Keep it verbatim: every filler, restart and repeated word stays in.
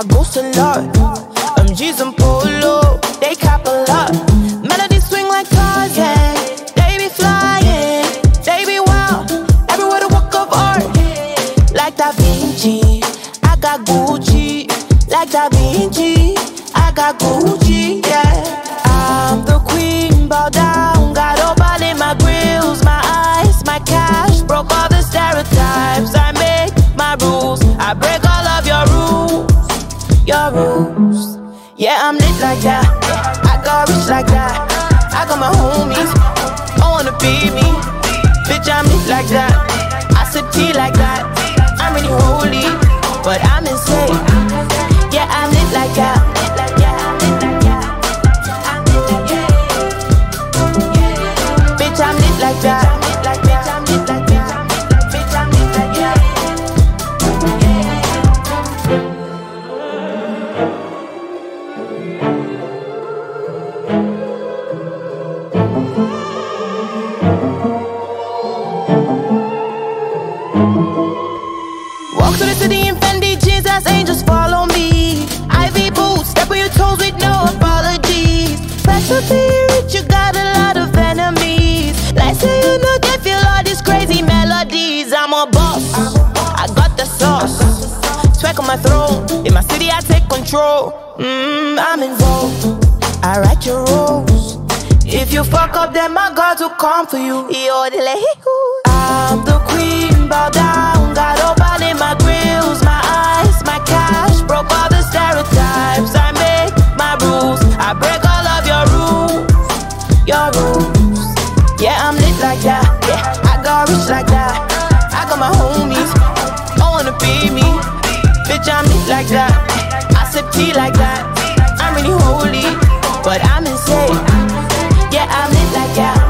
I ghost a lot. M Gs and Polo, they cap a lot. Melodies swing like Tarzan. They be flying, they be wild. Everywhere the work of art. Like Da Vinci, I got Gucci. Like Da Vinci, I got Gucci, yeah. I'm the queen, bow down. Got opal in my grills, my eyes, my cash. Broke all the stereotypes, I make my rules. I break all of your rules, your rules. Yeah, I'm lit like that, I got rich like that. I got my homies, I wanna be me. Bitch, I'm lit like that, I sip tea like that. I'm really holy, but I'm insane. Yeah, I'm lit like that. Bitch, I'm lit like that. Bitch, I'm lit like that. Bitch, I'm lit like that. Walk to the city in Fendi jeans, as angels follow me. Ivy boots, step on your toes with no apologies. Specialty rich, you got a lot of enemies. Like say you know they feel all these crazy melodies. I'm a boss, I got the sauce. Swag on my throne, in my city I take control. Mmm, I'm involved, I write your roles. If you fuck up, then my God will come for you. I'm the queen, bow down. Got opal in my grills, my eyes, my cash. Broke all the stereotypes, I make my rules. I break all of your rules, your rules. Yeah, I'm lit like that, yeah, I got rich like that. I got my homies, I wanna be me. Bitch, I'm lit like that, I sip tea like that. I'm really holy, but I'm insane. Yeah, I'm lit like that.